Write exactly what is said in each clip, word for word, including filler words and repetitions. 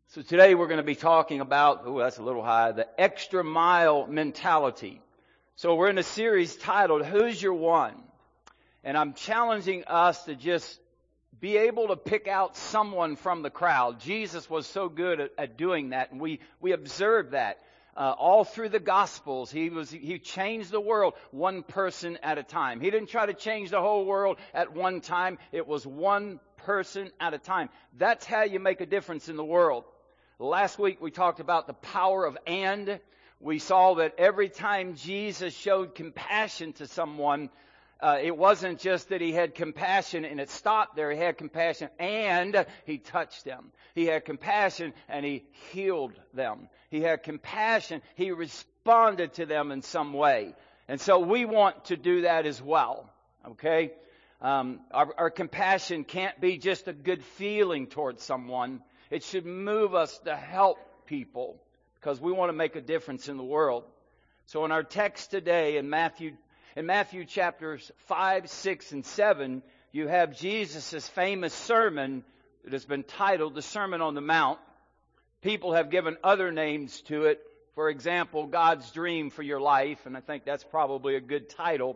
So today we're going to be talking about, oh, that's a little high, the extra mile mentality. So we're in a series titled, Who's Your One? And I'm challenging us to just be able to pick out someone from the crowd. Jesus was so good at, at doing that, and we, we observed that uh, all through the Gospels. He was he changed the world one person at a time. He didn't try to change the whole world at one time. It was one person at a time. That's how you make a difference in the world. Last week we talked about the power of and. We saw that every time Jesus showed compassion to someone, uh, it wasn't just that he had compassion and it stopped there. He had compassion and he touched them. He had compassion and he healed them. He had compassion. He responded to them in some way. And so we want to do that as well. Okay? Um, our, our compassion can't be just a good feeling towards someone. It should move us to help people because we want to make a difference in the world. So in our text today in Matthew, in Matthew chapters five, six, and seven, you have Jesus' famous sermon that has been titled the Sermon on the Mount. People have given other names to it. For example, God's Dream for Your Life, and I think that's probably a good title.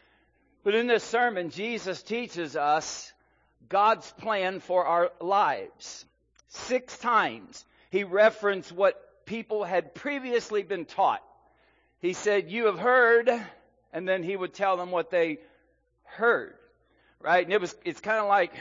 But in this sermon, Jesus teaches us God's plan for our lives. Six times he referenced what people had previously been taught. He said, you have heard, and then he would tell them what they heard. Right? And it was it's kind of like,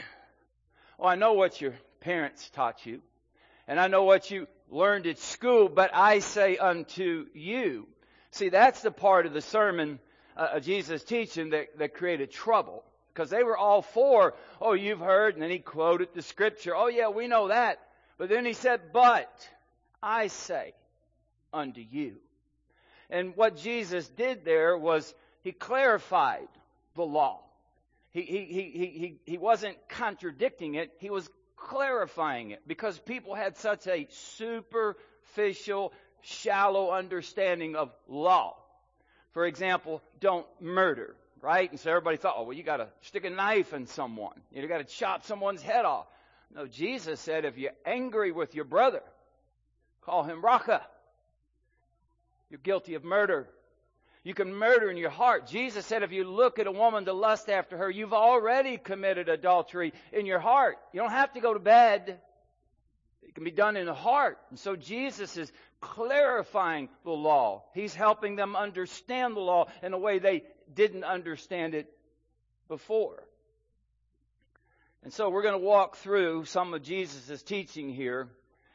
oh, I know what your parents taught you, and I know what you learned at school, but I say unto you. See, that's the part of the sermon uh, of Jesus' teaching that, that created trouble. Because they were all for, oh, you've heard, and then he quoted the scripture. Oh, yeah, we know that. But then he said, but I say unto you. And what Jesus did there was he clarified the law. He, he, he, he, he, he wasn't contradicting it. He was clarifying it because people had such a superficial, shallow understanding of law. For example, don't murder. Right? And so everybody thought, oh, well, you got to stick a knife in someone. You got to chop someone's head off. No, Jesus said, if you're angry with your brother, call him Raka. You're guilty of murder. You can murder in your heart. Jesus said, if you look at a woman to lust after her, you've already committed adultery in your heart. You don't have to go to bed. It can be done in the heart. And so Jesus is clarifying the law. He's helping them understand the law in a way they didn't understand it before. And so we're going to walk through some of Jesus' teaching here.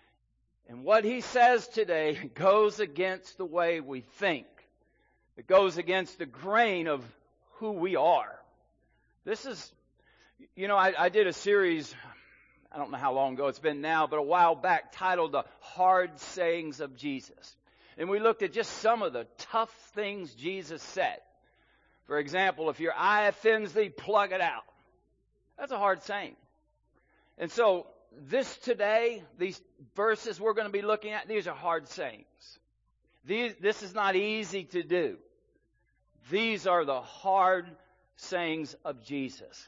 And what he says today goes against the way we think. It goes against the grain of who we are. This is, you know, I, I did a series, I don't know how long ago it's been now, but a while back, titled The Hard Sayings of Jesus. And we looked at just some of the tough things Jesus said. For example, if your eye offends thee, plug it out. That's a hard saying. And so this today, these verses we're going to be looking at, these are hard sayings. These, this is not easy to do. These are the hard sayings of Jesus.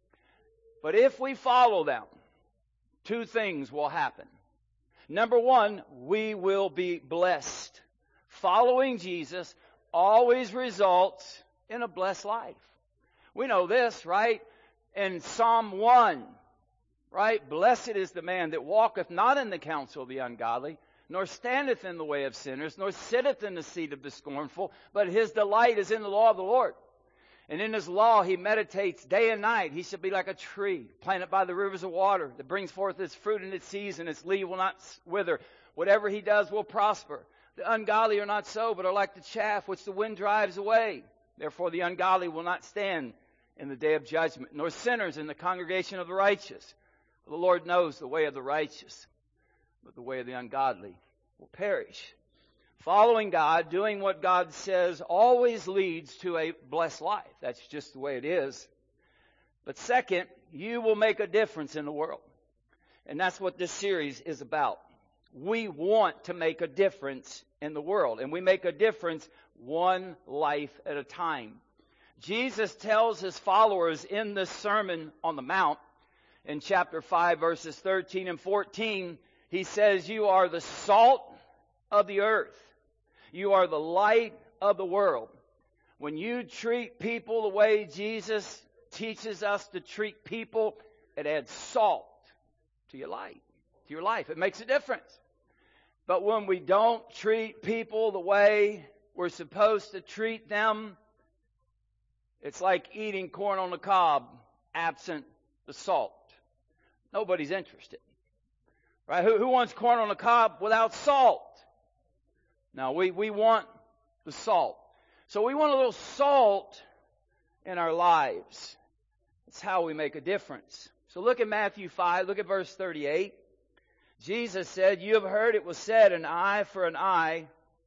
But if we follow them, two things will happen. Number one, we will be blessed. Following Jesus always results in a blessed life. We know this, right? In Psalm one, right? Blessed is the man that walketh not in the counsel of the ungodly, nor standeth in the way of sinners, nor sitteth in the seat of the scornful, but his delight is in the law of the Lord. And in his law he meditates day and night. He shall be like a tree planted by the rivers of water that brings forth its fruit in its season. Its leaf will not wither. Whatever he does will prosper. The ungodly are not so, but are like the chaff which the wind drives away. Therefore the ungodly will not stand in the day of judgment, nor sinners in the congregation of the righteous. For the Lord knows the way of the righteous, but the way of the ungodly will perish. Following God, doing what God says, always leads to a blessed life. That's just the way it is. But second, you will make a difference in the world. And that's what this series is about. We want to make a difference in the world. And we make a difference one life at a time. Jesus tells his followers in this Sermon on the Mount, in chapter five, verses thirteen and fourteen, He says you are the salt of the earth. You are the light of the world. When you treat people the way Jesus teaches us to treat people, it adds salt to your life. To your life. It makes a difference. But when we don't treat people the way we're supposed to treat them, it's like eating corn on the cob absent the salt. Nobody's interested. Right? Who, who wants corn on the cob without salt? No, we, we want the salt. So we want a little salt in our lives. That's how we make a difference. So look at Matthew five, look at verse thirty-eight. Jesus said, you have heard it was said, an eye for an eye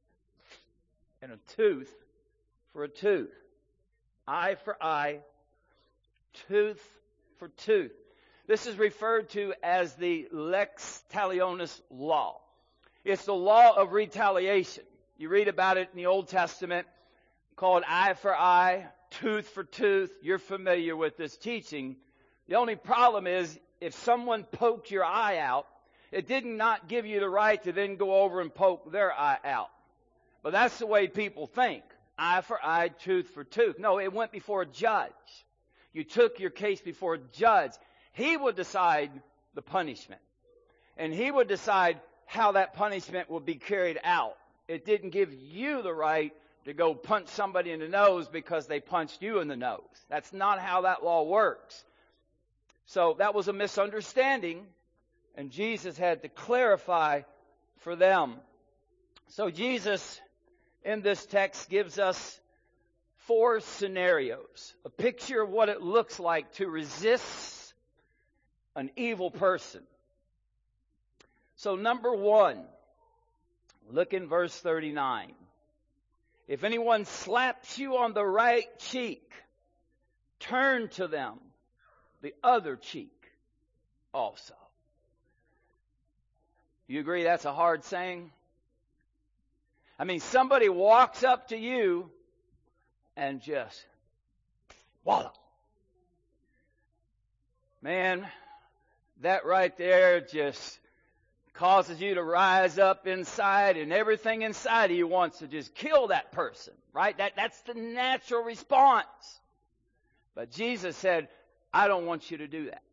and a tooth for a tooth. Eye for eye, tooth for tooth. This is referred to as the lex talionis law. It's the law of retaliation. You read about it in the Old Testament, called eye for eye, tooth for tooth. You're familiar with this teaching. The only problem is if someone poked your eye out, it did not give you the right to then go over and poke their eye out. But that's the way people think. Eye for eye, tooth for tooth. No, it went before a judge. You took your case before a judge. He would decide the punishment. And he would decide how that punishment would be carried out. It didn't give you the right to go punch somebody in the nose because they punched you in the nose. That's not how that law works. So that was a misunderstanding, and Jesus had to clarify for them. So Jesus, in this text, gives us four scenarios. A picture of what it looks like to resist an evil person. So number one, look in verse thirty-nine. If anyone slaps you on the right cheek, turn to them the other cheek also. You agree that's a hard saying? I mean, somebody walks up to you and just, voila. Man, that right there just causes you to rise up inside, and everything inside of you wants to just kill that person, right? That, that's the natural response. But Jesus said, I don't want you to do that.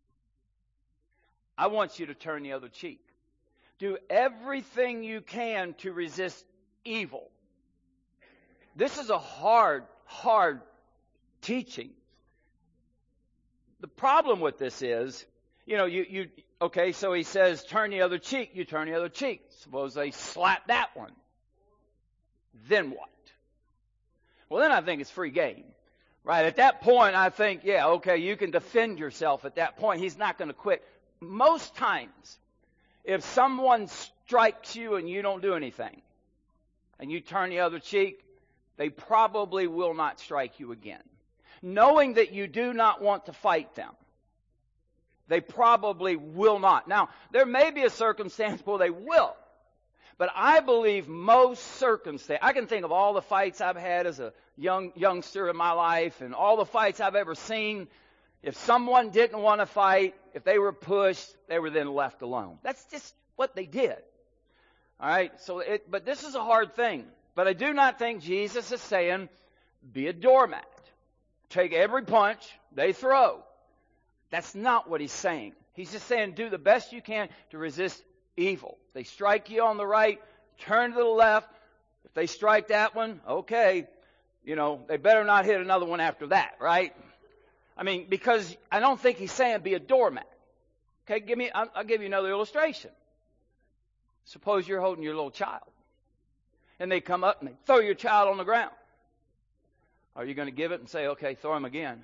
I want you to turn the other cheek. Do everything you can to resist evil. This is a hard, hard teaching. The problem with this is, you know, you, you, okay, so he says, turn the other cheek, you turn the other cheek. Suppose they slap that one. Then what? Well, then I think it's free game. Right? At that point, I think, yeah, okay, you can defend yourself at that point. He's not going to quit. Most times, if someone strikes you and you don't do anything, and you turn the other cheek, they probably will not strike you again. Knowing that you do not want to fight them, they probably will not. Now, there may be a circumstance where they will, but I believe most circumstances, I can think of all the fights I've had as a young youngster in my life and all the fights I've ever seen. If someone didn't want to fight, if they were pushed, they were then left alone. That's just what they did. All right, so it, but this is a hard thing. But I do not think Jesus is saying, be a doormat. Take every punch they throw. That's not what he's saying. He's just saying, do the best you can to resist evil. If they strike you on the right, turn to the left. If they strike that one, okay, you know, they better not hit another one after that, right? I mean, because I don't think he's saying be a doormat. Okay, give me, I'll, I'll give you another illustration. Suppose you're holding your little child, and they come up and they throw your child on the ground. Are you going to give it and say, okay, throw him again?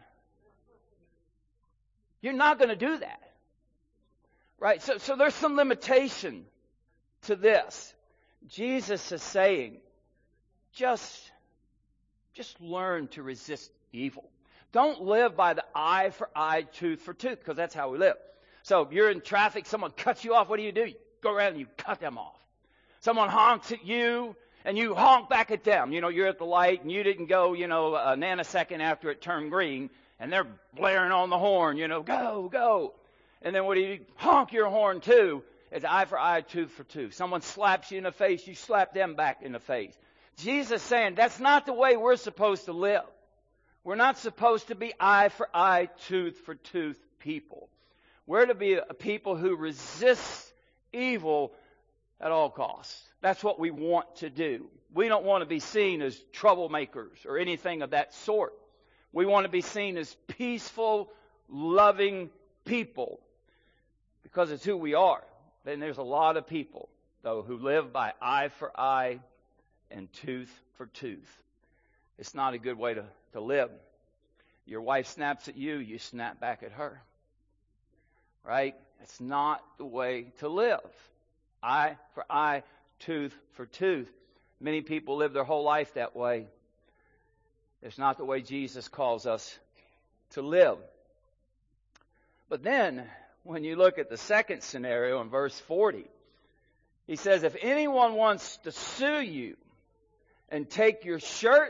You're not going to do that. Right? So, so there's some limitation to this. Jesus is saying, just, just learn to resist evil. Don't live by the eye for eye, tooth for tooth, because that's how we live. So if you're in traffic, someone cuts you off, what do you do? You go around and you cut them off. Someone honks at you, and you honk back at them. You know, you're at the light, and you didn't go, you know, a nanosecond after it turned green, and they're blaring on the horn, you know, go, go. And then what do you do? Honk your horn too. it's eye for eye, tooth for tooth. Someone slaps you in the face, you slap them back in the face. Jesus is saying that's not the way we're supposed to live. We're not supposed to be eye for eye, tooth for tooth people. We're to be a people who resist evil at all costs. That's what we want to do. We don't want to be seen as troublemakers or anything of that sort. We want to be seen as peaceful, loving people because it's who we are. Then there's a lot of people, though, who live by eye for eye and tooth for tooth. It's not a good way to, to live. Your wife snaps at you, you snap back at her. Right? It's not the way to live. Eye for eye, tooth for tooth. Many people live their whole life that way. It's not the way Jesus calls us to live. But then, when you look at the second scenario in verse forty, he says, if anyone wants to sue you and take your shirt,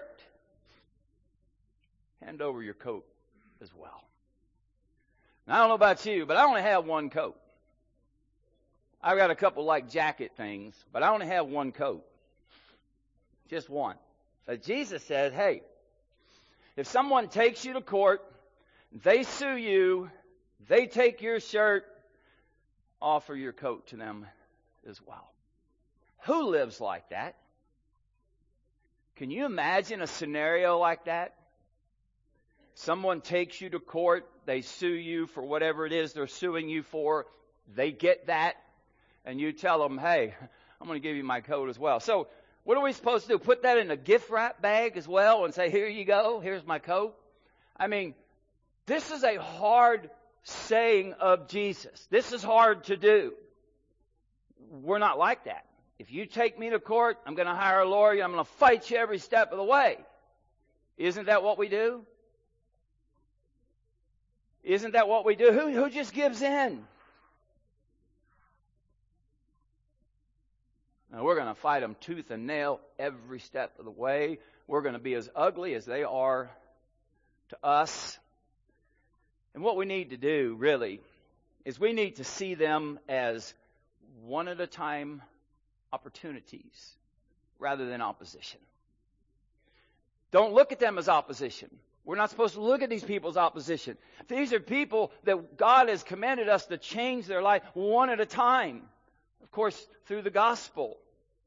hand over your coat as well. Now, I don't know about you, but I only have one coat. I've got a couple like jacket things, but I only have one coat. Just one. But Jesus says, hey, if someone takes you to court, they sue you, they take your shirt, offer your coat to them as well. Who lives like that? Can you imagine a scenario like that? Someone takes you to court, they sue you for whatever it is they're suing you for, they get that, and you tell them, hey, I'm going to give you my coat as well. So what are we supposed to do? Put that in a gift wrap bag as well and say, here you go, here's my coat? I mean, this is a hard saying of Jesus. This is hard to do. We're not like that. If you take me to court, I'm going to hire a lawyer, I'm going to fight you every step of the way. Isn't that what we do? Isn't that what we do? Who, who just gives in? Now, we're going to fight them tooth and nail every step of the way. We're going to be as ugly as they are to us. And what we need to do, really, is we need to see them as one at a time opportunities rather than opposition. Don't look at them as opposition. We're not supposed to look at these people as opposition. These are people that God has commanded us to change their life one at a time. Of course, through the gospel.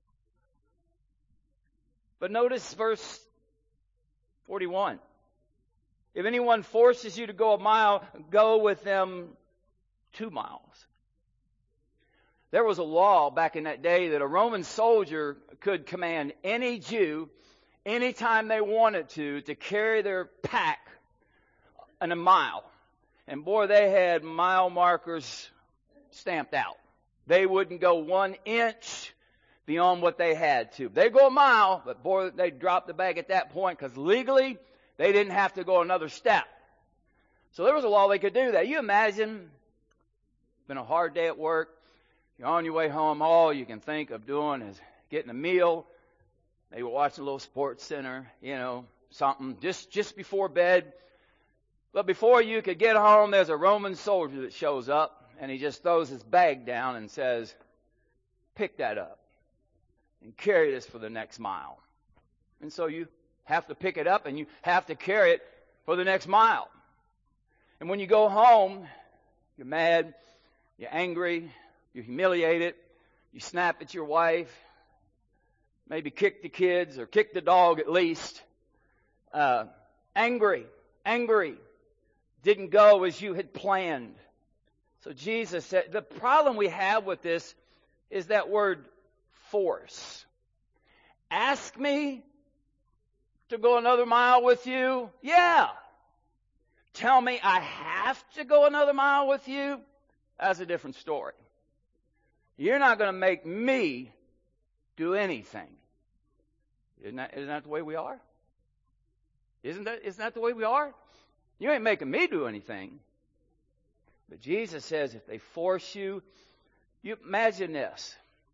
But notice verse forty-one. If anyone forces you to go a mile, go with them two miles. There was a law back in that day that a Roman soldier could command any Jew, anytime they wanted to, to carry their pack in a mile. And boy, they had mile markers stamped out. They wouldn't go one inch beyond what they had to. They'd go a mile, but boy, they'd drop the bag at that point because legally they didn't have to go another step. So there was a law they could do that. You imagine, it's been a hard day at work. You're on your way home. All you can think of doing is getting a meal. Maybe watching a little sports center, you know, something just, just before bed. But before you could get home, there's a Roman soldier that shows up, and he just throws his bag down and says, pick that up and carry this for the next mile. And so you have to pick it up and you have to carry it for the next mile. And when you go home, you're mad, you're angry, you're humiliated, you snap at your wife, maybe kick the kids or kick the dog at least. Uh, angry, angry, didn't go as you had planned. So Jesus said, the problem we have with this is that word force. Ask me to go another mile with you? Yeah. Tell me I have to go another mile with you? That's a different story. You're not going to make me do anything. Isn't that, isn't that the way we are? Isn't that, isn't that the way we are? You ain't making me do anything. But Jesus says if they force you, you imagine this.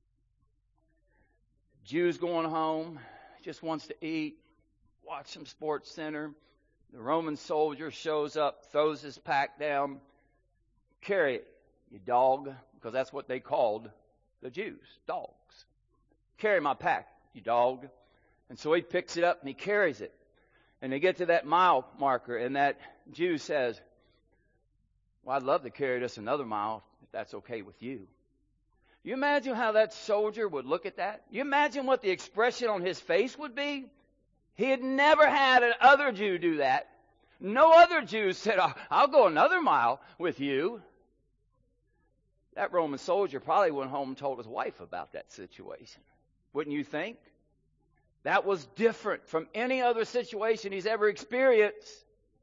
Jew's going home, just wants to eat, watch some sports center. The Roman soldier shows up, throws his pack down. Carry it. you dog, because that's what they called the Jews, dogs. Carry my pack, you dog. And so he picks it up and he carries it. And they get to that mile marker, and that Jew says, well, I'd love to carry this another mile if that's okay with you. You imagine how that soldier would look at that? You imagine what the expression on his face would be? He had never had another Jew do that. No other Jew said, I'll go another mile with you. That Roman soldier probably went home and told his wife about that situation. Wouldn't you think? That was different from any other situation he's ever experienced.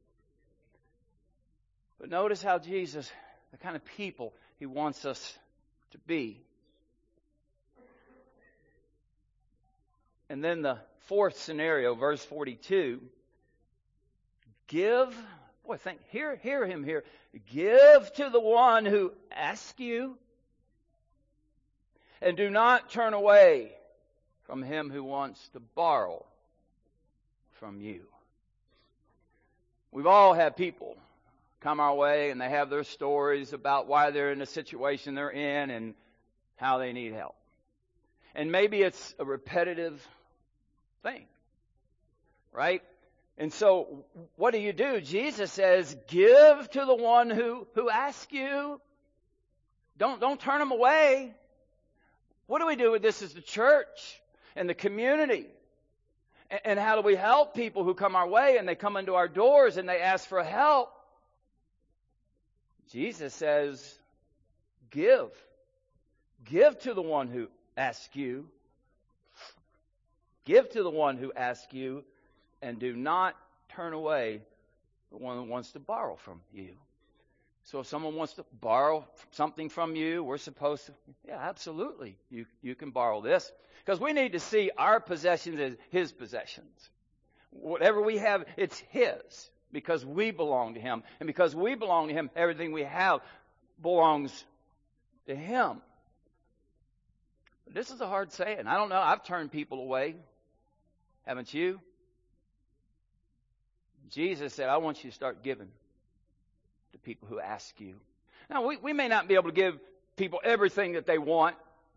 But notice how Jesus, the kind of people he wants us to be. And then the fourth scenario, verse forty-two, give, boy, think, hear, hear him here. Give to the one who asks you, and do not turn away from him who wants to borrow from you. We've all had people come our way and they have their stories about why they're in the situation they're in and how they need help. And maybe it's a repetitive thing, right? And so what do you do? Jesus says, give to the one who, who asks you. Don't, don't turn them away. What do we do with this as the church and the community? And, and how do we help people who come our way and they come into our doors and they ask for help? Jesus says, give. Give to the one who asks you. Give to the one who asks you, and do not turn away the one who wants to borrow from you. So if someone wants to borrow something from you, we're supposed to, yeah, absolutely, you, you can borrow this. Because we need to see our possessions as his possessions. Whatever we have, it's his, because we belong to him. And because we belong to him, everything we have belongs to him. But this is a hard saying. I don't know. I've turned people away. Haven't you? Jesus said, I want you to start giving to people who ask you. Now, we, we may not be able to give people everything that they want.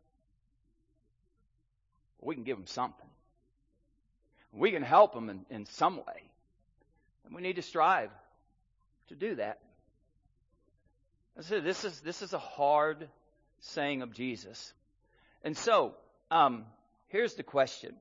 But we can give them something. We can help them in, in some way. And we need to strive to do that. I said, this is, this is a hard saying of Jesus. And so, um, here's the question.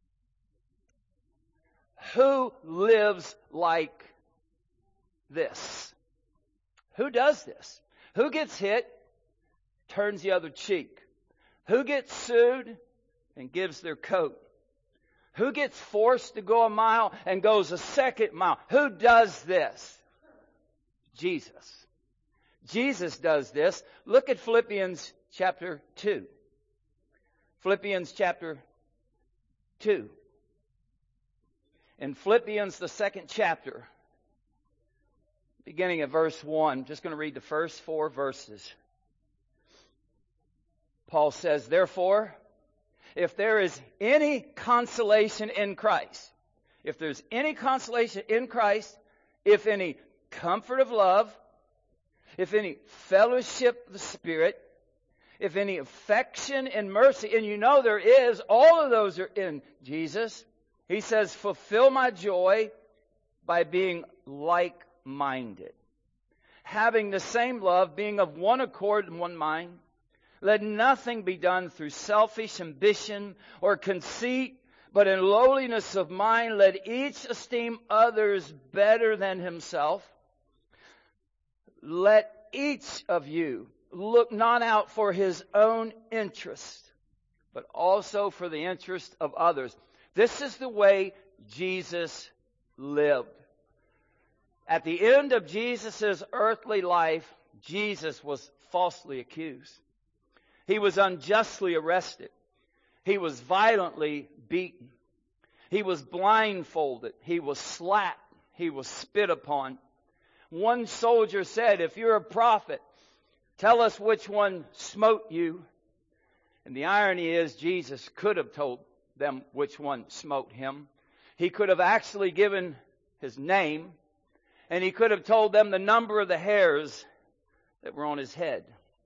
Who lives like this? Who does this? Who gets hit, turns the other cheek? Who gets sued and gives their coat? Who gets forced to go a mile and goes a second mile? Who does this? Jesus. Jesus does this. Look at Philippians chapter two. Philippians chapter two. In Philippians, the second chapter, beginning at verse one, I'm just going to read the first four verses. Paul says, therefore, if there is any consolation in Christ, if there's any consolation in Christ, if any comfort of love, if any fellowship of the Spirit, if any affection and mercy, and you know there is, all of those are in Jesus. He says, fulfill my joy by being like-minded, having the same love, being of one accord and one mind. Let nothing be done through selfish ambition or conceit, but in lowliness of mind, let each esteem others better than himself. Let each of you look not out for his own interest, but also for the interest of others. This is the way Jesus lived. At the end of Jesus' earthly life, Jesus was falsely accused. He was unjustly arrested. He was violently beaten. He was blindfolded. He was slapped. He was spit upon. One soldier said, if you're a prophet, tell us which one smote you. And the irony is, Jesus could have told them which one smote him. He could have actually given his name, and he could have told them the number of the hairs that were on his head.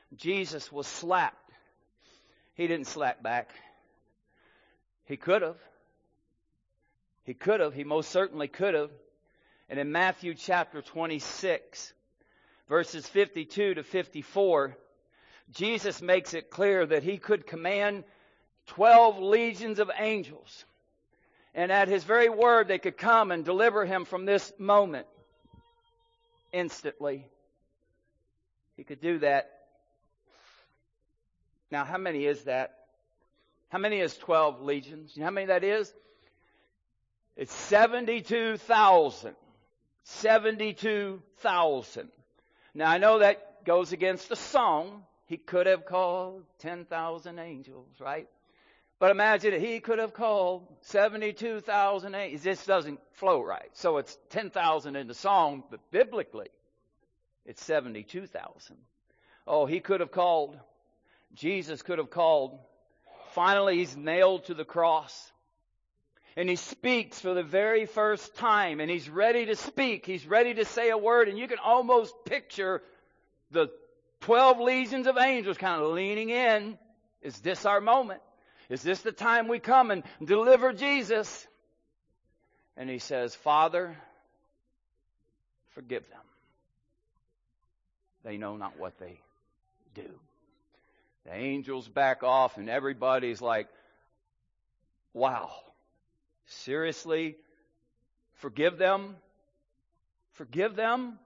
Jesus was slapped. He didn't slap back. He could have. He could have. He most certainly could have. And in Matthew chapter twenty-six, verses fifty-two to fifty-four, Jesus makes it clear that he could command twelve legions of angels. And at his very word, they could come and deliver him from this moment instantly. He could do that. Now, how many is that? How many is twelve legions? You know how many that is? It's seventy-two thousand. seventy-two thousand. Now, I know that goes against the song. He could have called ten thousand angels, right? But imagine it. He could have called seventy-two thousand angels. This doesn't flow right. So it's ten thousand in the song, but biblically, it's seventy-two thousand. Oh, he could have called. Jesus could have called. Finally, he's nailed to the cross. And he speaks for the very first time. And he's ready to speak. He's ready to say a word. And you can almost picture the twelve legions of angels kind of leaning in. Is this our moment? Is this the time we come and deliver Jesus? And he says, Father, forgive them. They know not what they do. The angels back off and everybody's like, wow, seriously? Forgive them? Forgive them?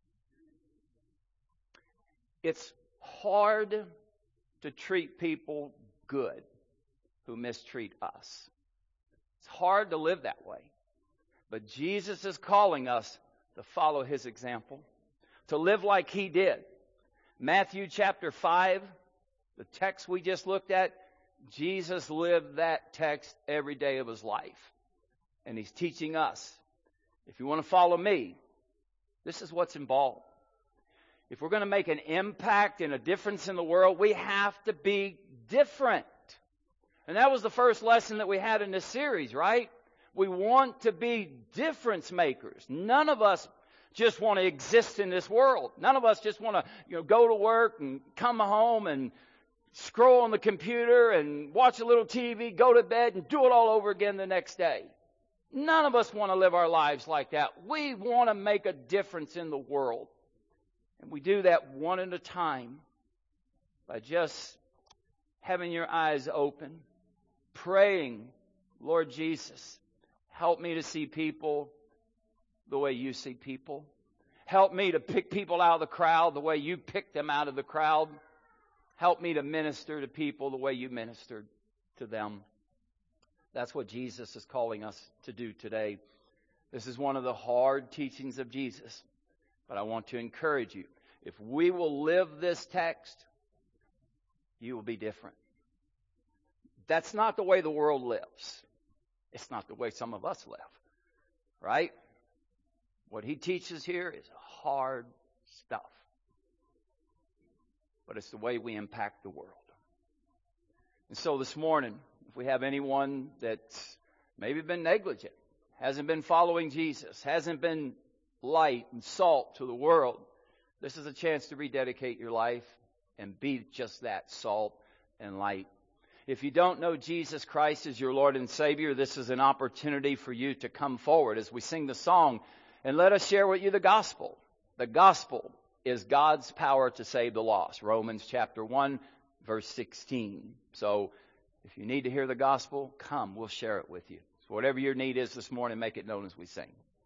It's hard to treat people good who mistreat us. It's hard to live that way. But Jesus is calling us to follow his example, to live like he did. Matthew chapter five, the text we just looked at, Jesus lived that text every day of his life. And he's teaching us, if you want to follow me, this is what's involved. If we're going to make an impact and a difference in the world, we have to be different. And that was the first lesson that we had in this series, right? We want to be difference makers. None of us just want to exist in this world. None of us just want to, you know, go to work and come home and scroll on the computer and watch a little T V, go to bed and do it all over again the next day. None of us want to live our lives like that. We want to make a difference in the world. And we do that one at a time by just having your eyes open, praying, Lord Jesus, help me to see people the way you see people. Help me to pick people out of the crowd the way you picked them out of the crowd. Help me to minister to people the way you ministered to them. That's what Jesus is calling us to do today. This is one of the hard teachings of Jesus. But I want to encourage you. If we will live this text, you will be different. That's not the way the world lives. It's not the way some of us live. Right? What he teaches here is hard stuff. But it's the way we impact the world. And so this morning, if we have anyone that's maybe been negligent, hasn't been following Jesus, hasn't been light and salt to the world, this is a chance to rededicate your life and be just that, salt and light. If you don't know Jesus Christ as your Lord and Savior, this is an opportunity for you to come forward as we sing the song and let us share with you the gospel. The gospel is God's power to save the lost. Romans chapter one, verse sixteen. So if you need to hear the gospel, come, we'll share it with you. So whatever your need is this morning, make it known as we sing.